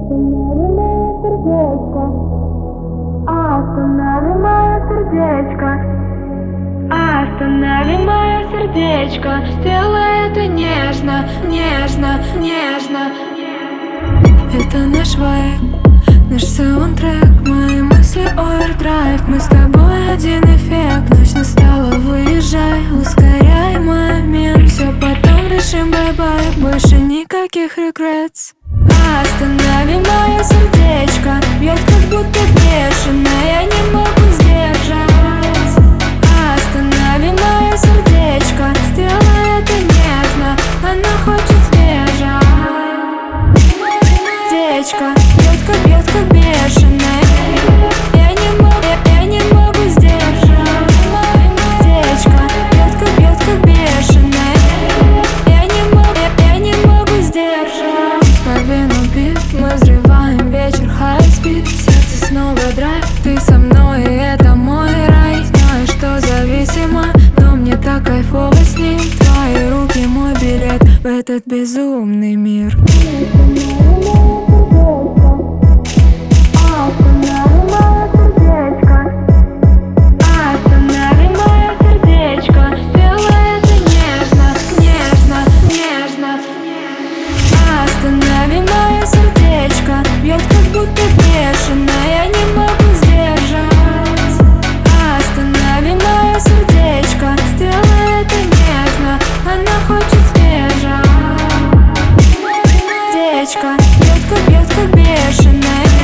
Останови мое сердечко, останови мое сердечко, сделай это нежно, нежно, нежно. Это наш вайб, наш саундтрек, мои мысли овердрайв. Мы с тобой один эффект, ночь настала, выезжай, ускоряй момент. Все потом решим, бай-бай, больше никаких regrets. Останови мое сердечко, бьет как будто бешеное, я не могу сдержать. Останови мое сердечко, сделай это нежно, она хочет сбежать. Сердечко бьет как бешеное, я не могу сдержать. Сердечко бьет как бешеное, я не могу сдержать. Повинул бит, мы взрываем вечер, хай-спид. Сердце снова драйв, ты со мной, и это мой рай. Знаю, что зависимо, но мне так кайфово с ним. Твои руки мой билет в этот безумный мир. Останови мое сердечко, бьет как будто бешеное, я не могу сдержать. Останови мое сердечко, сделай это нежно, она хочет сбежать. Сердечко бьет как бешеное,